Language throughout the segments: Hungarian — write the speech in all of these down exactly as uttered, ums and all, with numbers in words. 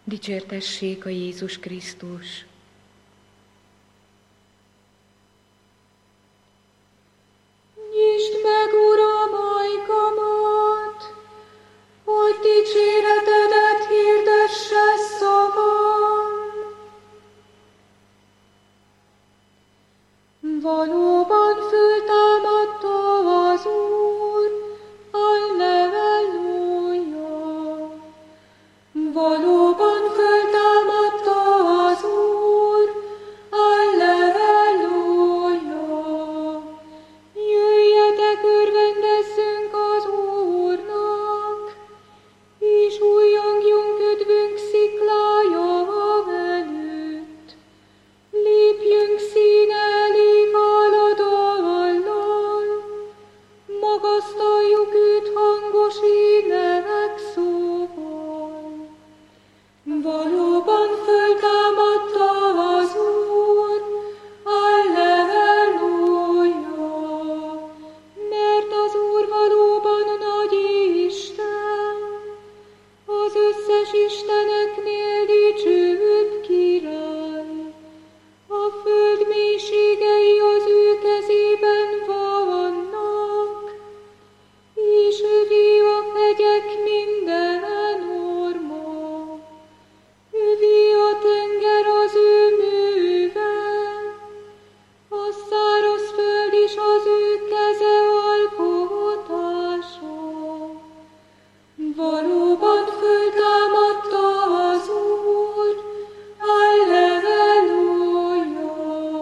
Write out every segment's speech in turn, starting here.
Dicsértessék a Jézus Krisztus! Nyisd meg, Uram, ajkamat, hogy dicséretedet hirdesse szavam. Valóban föltámadta az Úr, halleluja. Valóban föltámadta az Úr, halleluja. Jöjjetek, örvendezzünk az Úrnak, és újjongjunk üdvünk sziklája előtt. Lépjünk színe elé háladallal, magasztaljuk őt hangos ének szóval. Valóban föltámadta az Úr, halleluja, mert az Úr valóban nagy Isten, az összes isteneknél dicsőbb király. A föld mélységei az ő kezében vannak, és övé a hegyek minden orma. Övé a tenger az ő műve, a száraz föld is az ő keze alkotása. Valóban föltámadta az Úr, halleluja.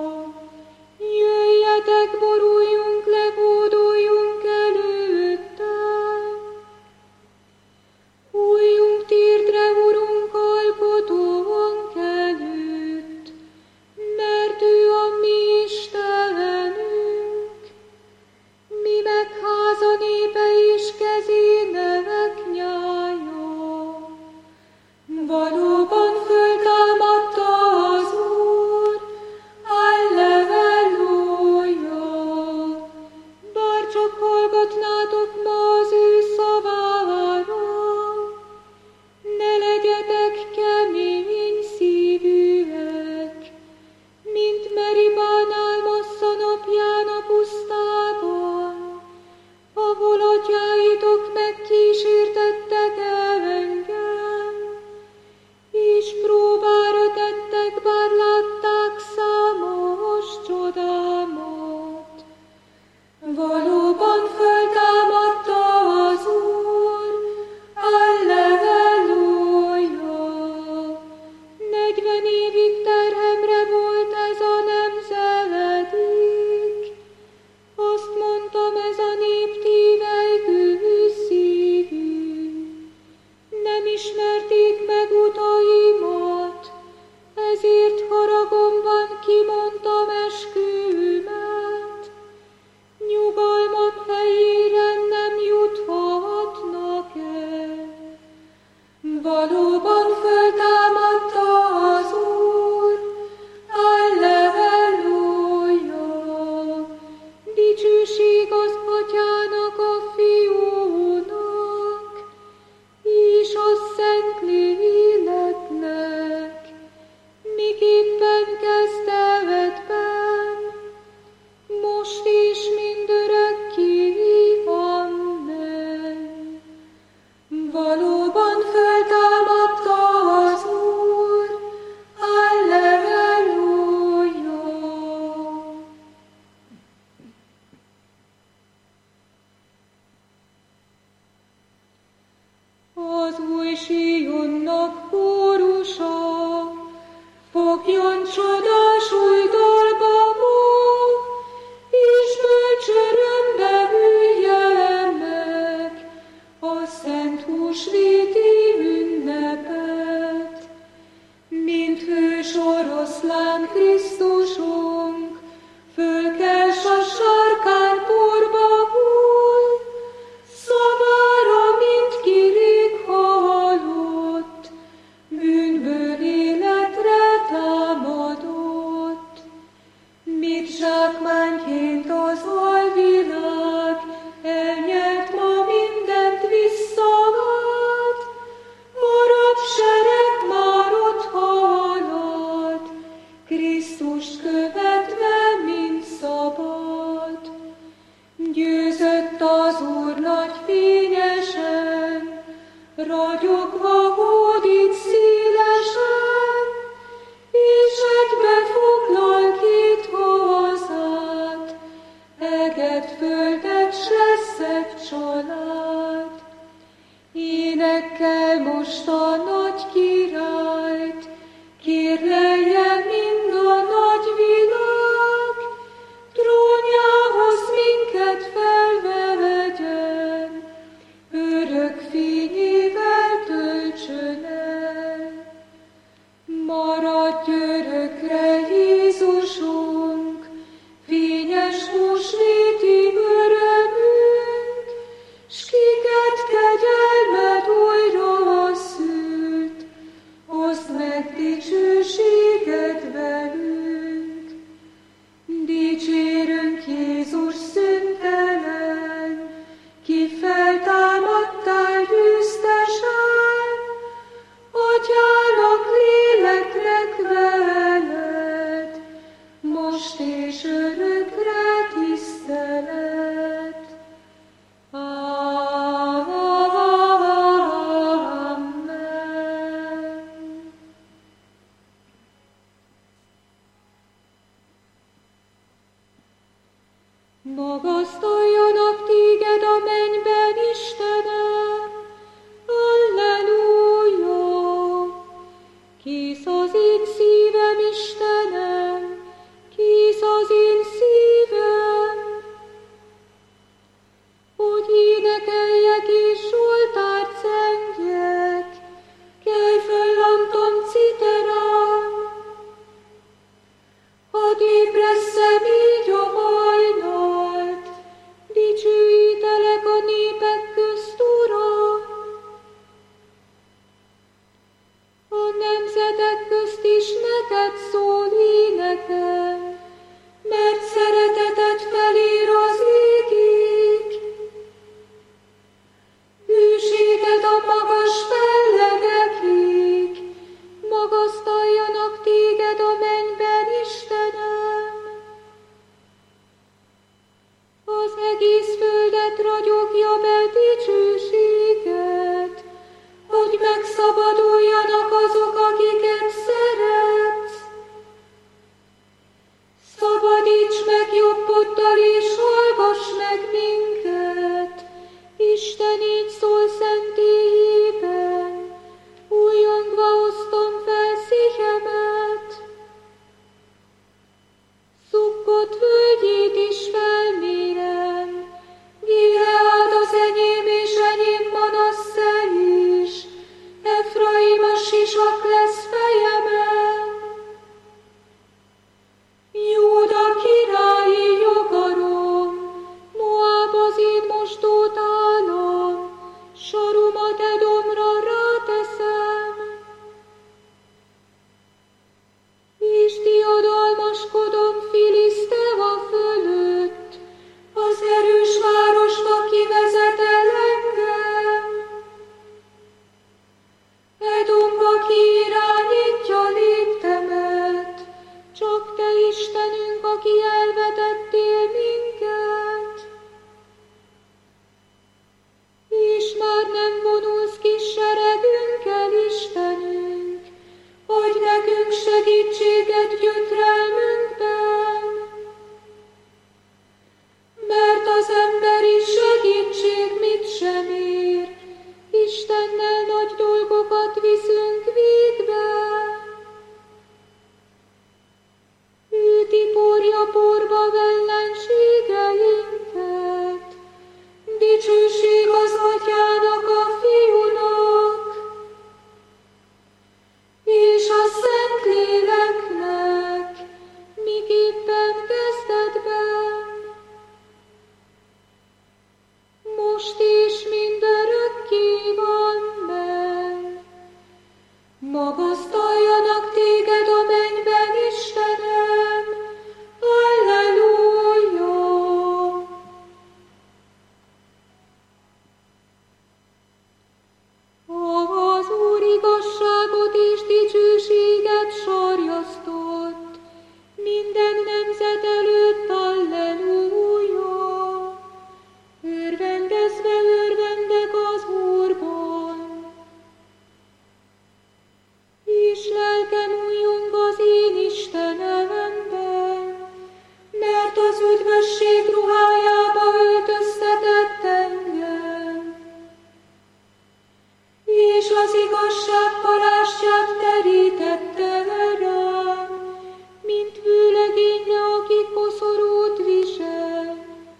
Jöjjetek, boruljunk le, hódoljunk előtte. Hújjunk térdre, Urunk, alkotónk előtt, mert ő a mi Istenünk, mi meg háza népe és kezének nyája. Valóban föltámadta az Úr, halleluja. Bár csak hallgatnátok ma az ő szavára, ne legyetek kemény szívűek, mint Meribánál Massza napján a pusztában, ahol atyáitok megkísértettek engem, és próbára tettek, bár látták számos csodámat. Valóban föltámadta az Úr, halleluja. Negyven évig terhemre volt ez a nemzedék, azt mondtam, ez a nép tévelygő szívű. Nem ismerték meg utaimat, ezért haragomban kimondtam esküvőmet. Nyugalmam helyére nem juthatnak el. Valóban föltámadta az Úr, halleluja. Dicsőség az Atyának, a Fiúnak, és a Szentléleknek, miképpen kezdetben, most és mindörökké, amen. Valóban föltámadta is neked szól énekem, mert szereteted felér az égig. Hűséged a magas fellegekig, magasztaljanak téged a mennyben, Istenem. Az egész földet ragyogja be dicsőséget, hogy megszabaduljanak azok, akiket szeretsz. Szabadíts meg jobboddal és hallgass meg minket, Isten így szól szent éjjében, újjongva osztom fel szívemet. Szukkot völgyét is felmérem, Gileád az enyém és enyém Manasszé is, Efraim a sisak lesz fejemen. Júda királyi jogarom, Moáb az én mosdótálam, saromat Edomra ráteszem. És diadalmaskodom Filisztea fölött, az erős városba kivezet el engem. Edomba kiirányítja léptemet, csak te Istenünk, aki elvetettél minket. És már nem vonulsz ki seregünkkel, Istenünk, hogy nekünk segítséget gyötrelmünkben. Mert az emberi segítség mit sem ér, Istennel nagy dolgokat viszünk végbe. Ő tiporja porba ellenségeinket, dicsőség az Atyának, a Fiúnak, és a Szentléleknek, miképpen kezdetben, most és mindörökké van menn. Magasztaljanak téged a mennyben, Istenem! Halleluja! Az Úr igazságot és dicsőséget sarjasztott, minden nemzet előtt, halleluja! Örvendezve örvendek az Úrban, és lelkem újjong az én Istenemben, mert az üdvösség ruhájába öltöztetett engem, és az igazság palástját terítette rám, mint vőlegénye, aki koszorút visel,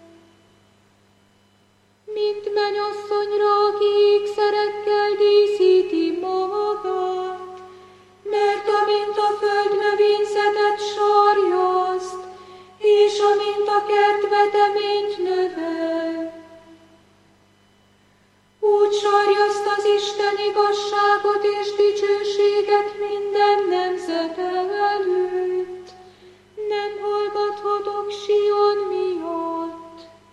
mint mennyasszonyra, aki ékszerekkel díszíti magát, mert amint a föld növényzetet sarjaszt, és amint a kert veteményt növel, úgy sarjaszt az Isten igazságot és dicsőséget minden nemzet előtt. Nem hallgathatok Sion miatt,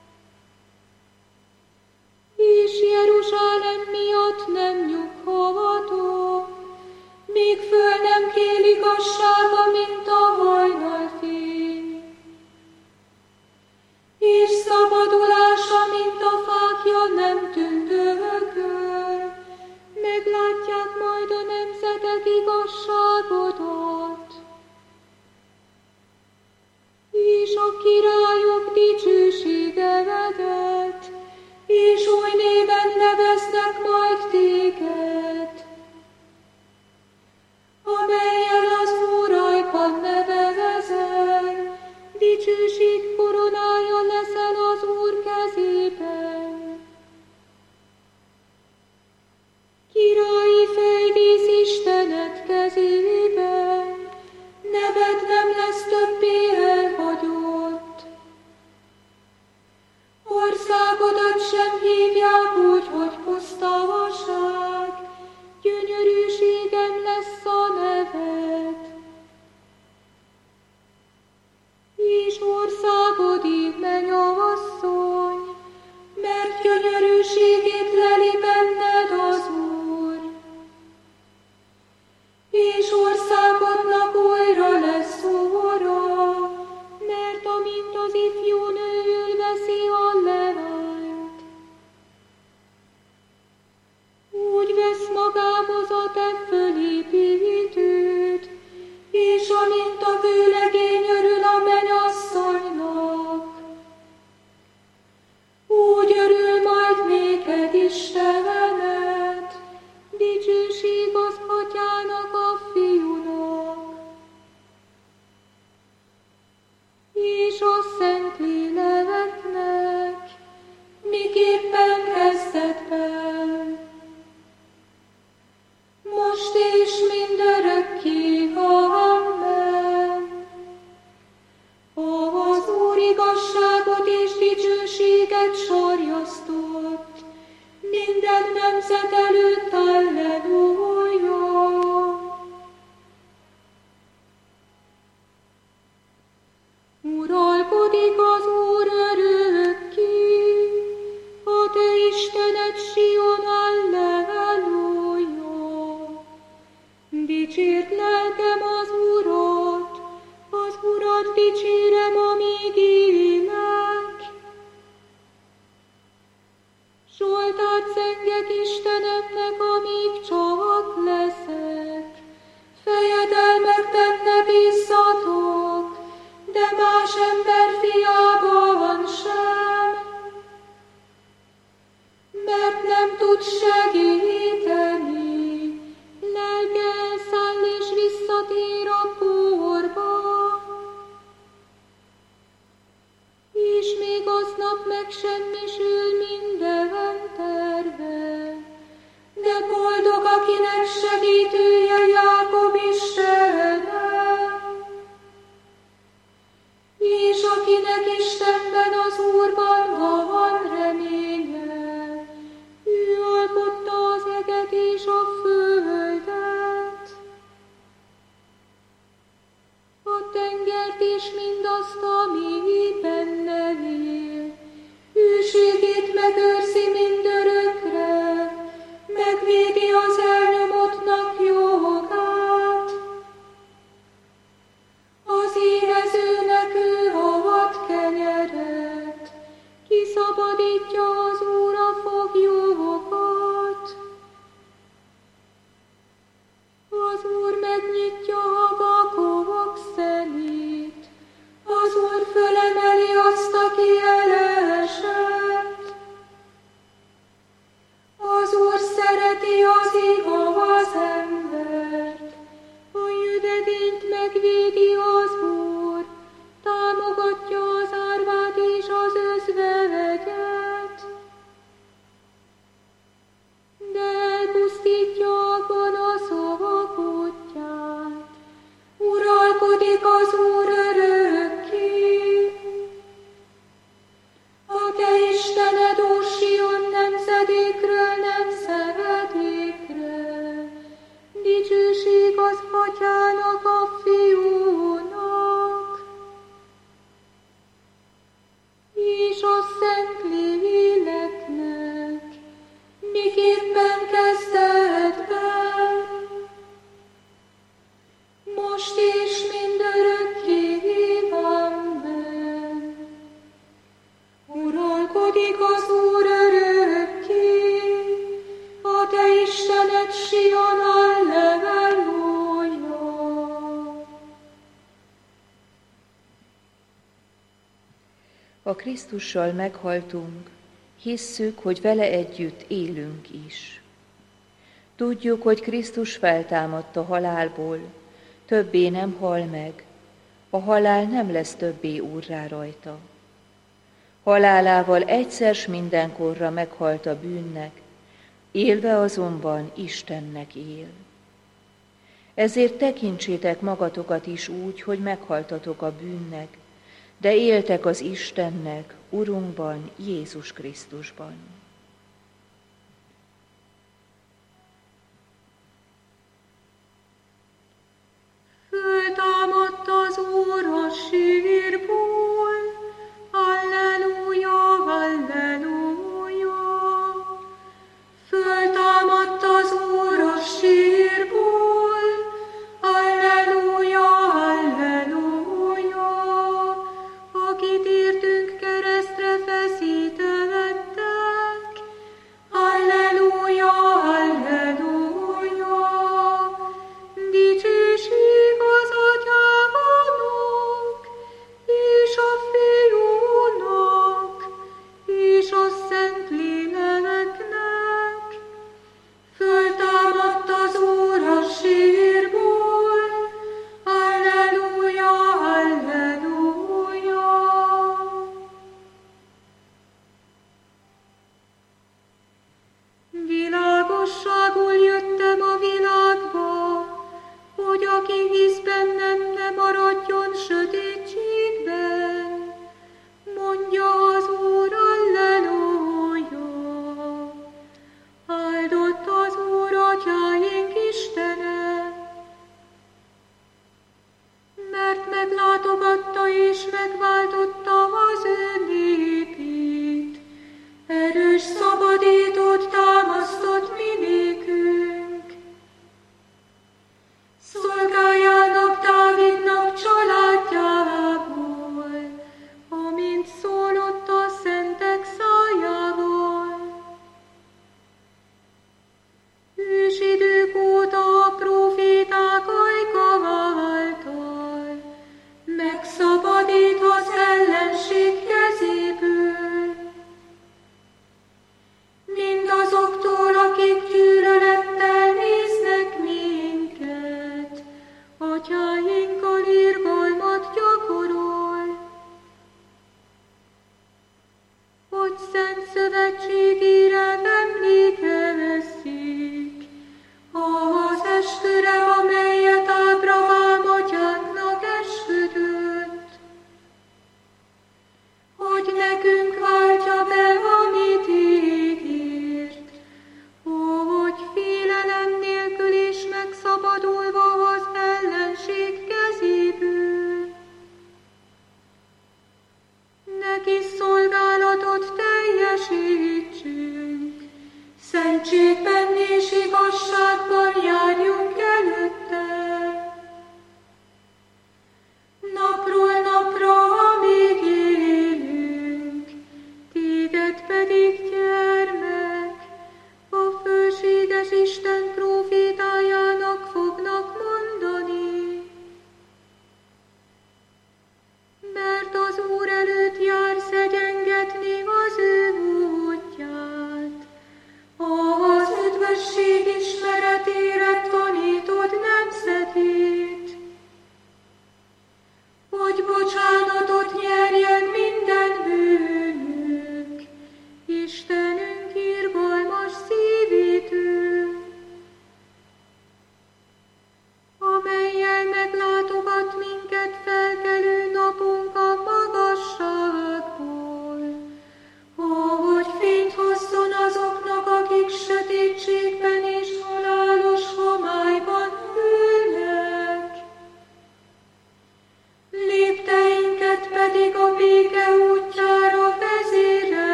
és Jeruzsálem miatt nem nyughatok, míg föl nem kél igazsága, mint a hajnalfény, és szabadulása, mint a fákja nem tündököl. Meglátják majd a nemzetek igazságodat, és a királyok dicsőségedet, és új néven neveznek majd téged, amellyel az Úrajban nevezel, dicsőség koronája leszel az Úr kezében. Királyi fejdísz Istened kezében, neved nem lesz többé elhagyott. Országodat sem hívják úgy, hogy pusztavaság, gyönyörűségem lesz a neved. Dicsérd lelkem az Urat, az Urat dicsérem, amíg élek. Zsoltát zengek Istenemnek, amíg csak leszek. Fejedelmekben ne bízzatok, de más ember fiában sem, mert nem tud segíteni. Lelke elszáll és visszatér a porba, és még aznap megsemmisül minden terve. De boldog, akinek segítője Jákob Istene, és akinek Istenben, az Úrban van reménye. Ő alkotta az eget és a földet, a tengert és mindazt, ami benne él. Hűségét megőrzi mindörökre, megvédi az elnyomottnak jogát. Az éhezőnek ő ad kenyeret, kiszabadítja az Úr a foglyokat. Az Úr megnyitja a vakok szemét, az Úr fölemeli azt, aki elesett. Az Úr szereti az igaz embert, a jövevényt megvédi az Úr, támogatja az árvát és az özvegeket, de elpusztítja a gonoszok útját. Uralkodik az Úr örökké. A te Istened, ó Sion, nemzedékről nemzedékre, dicsőség az Atyának, a Fiúnak, és a Szent Léleknek, miképpen kezdetben, most és mindörökké. Amen. Uralkodik az Úr örökké, a te Istened, Sion, alleluja. Ha Krisztussal meghaltunk, hisszük, hogy vele együtt élünk is. Tudjuk, hogy Krisztus feltámadt a halálból, többé nem hal meg, a halál nem lesz többé úrrá rajta. Halálával egyszer s mindenkorra meghalt a bűnnek, élve azonban Istennek él. Ezért tekintsétek magatokat is úgy, hogy meghaltatok a bűnnek, de éltek az Istennek, Urunkban, Jézus Krisztusban. Föltámadt az Úr a sírból, alleluja, alleluja. Föltámadt az Úr a sírból, alleluja, alleluja. Akit értünk keresztre feszítettek,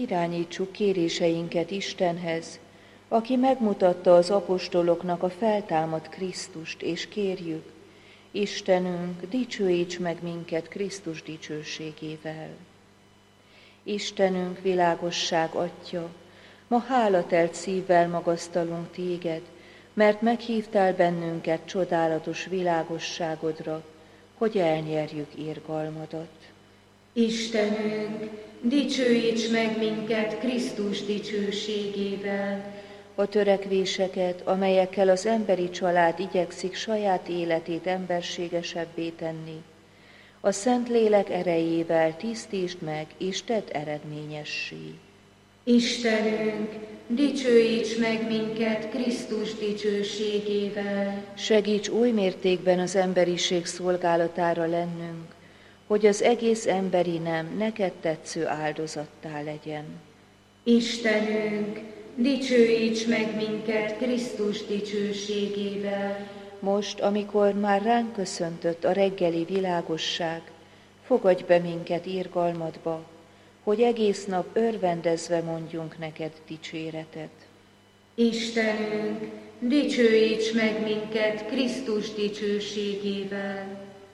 irányítsuk kéréseinket Istenhez, aki megmutatta az apostoloknak a feltámadt Krisztust, és kérjük, Istenünk, dicsőíts meg minket Krisztus dicsőségével. Istenünk, világosság Atya, ma hálatelt szívvel magasztalunk téged, mert meghívtál bennünket csodálatos világosságodra, hogy elnyerjük irgalmadat. Istenünk, dicsőíts meg minket Krisztus dicsőségével. A törekvéseket, amelyekkel az emberi család igyekszik saját életét emberségesebbé tenni, a Szentlélek erejével tisztítsd meg és tedd eredményessé. Istenünk, dicsőíts meg minket Krisztus dicsőségével. Segíts oly mértékben az emberiség szolgálatára lennünk, hogy az egész emberi nem neked tetsző áldozattá legyen. Istenünk, dicsőíts meg minket Krisztus dicsőségével. Most, amikor már ránk köszöntött a reggeli világosság, fogadj be minket irgalmadba, hogy egész nap örvendezve mondjunk neked dicséretet. Istenünk, dicsőíts meg minket Krisztus dicsőségével.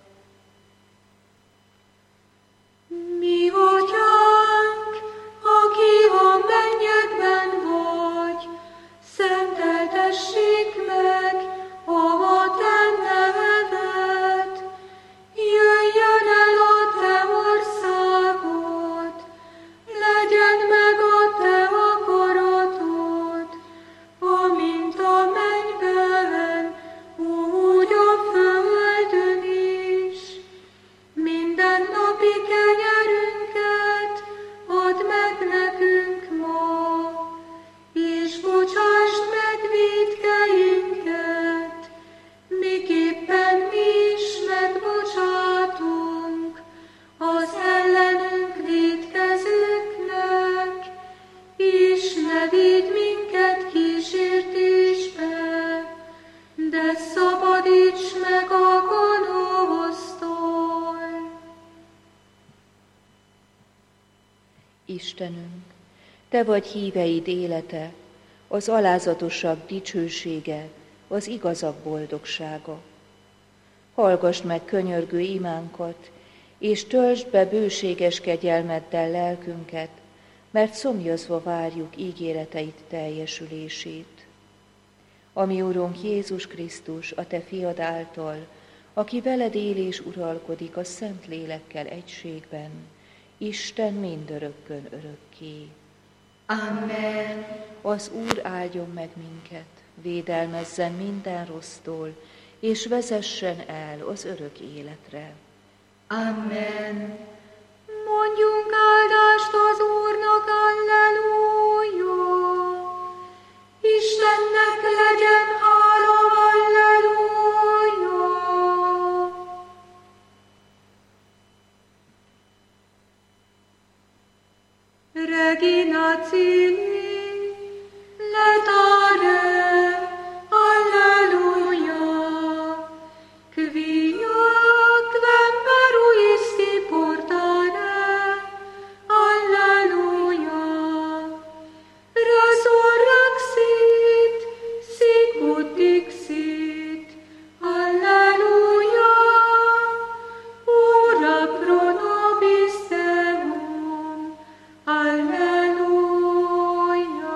Mi Atyánk, aki a mennyekben vagy, szenteltessék meg a te neved, jöjjön el a te országod, legyen meg a te akaratod, amint a mennyben, úgy a földön is. Minden napi kenyerünket add meg nekünk ma, és bocsásd meg vétkeinket, miképpen mi is megbocsátunk az ellenünk vétkezőknek, és ne védj minket kísértésbe, de szabadíts meg a gonosztól. Istenünk, te vagy híveid élete, az alázatosabb dicsősége, az igazak boldogsága. Hallgass meg könyörgő imánkat, és töltsd be bőséges kegyelmeddel lelkünket, mert szomjazva várjuk ígéreteid teljesülését. Ami Urunk Jézus Krisztus, a te fiad által, aki veled él és uralkodik a Szent Lélekkel egységben, Isten mindörökkön örökké. Amen. Az Úr áldjon meg minket, védelmezzen minden rossztól, és vezessen el az örök életre. Amen. Mondjunk áldást az Úrnak, alleluja! Istennek legyen hála, alleluja! Regina Cili, letare, alleluia, quia quem peruisti portare, alleluia, resurrexit, sicut dixit, alleluia, ora pro nobis Deum, alleluia.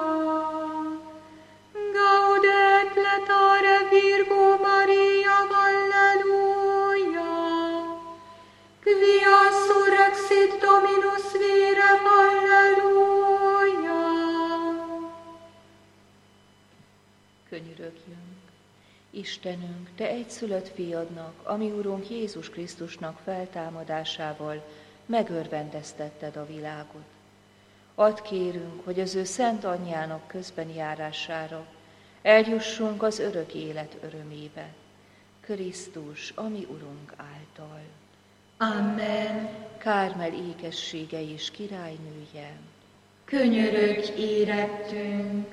Gaudet letare Virgo Maria, alleluia. Quia surrexit Dominus virem, alleluia. Könyörögjünk! Istenünk, te egyszülött fiadnak, ami Urunk Jézus Krisztusnak feltámadásával megörvendeztetted a világot. Add kérünk, hogy az ő szent anyjának közben járására eljussunk az örök élet örömébe. Krisztus, ami Urunk által. Amen. Kármel ékessége és királynője, Könyörögj érettünk.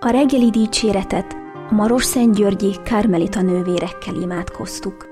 A reggeli dicséretet a Marosszentgyörgyi Kármelita nővérekkel imádkoztuk.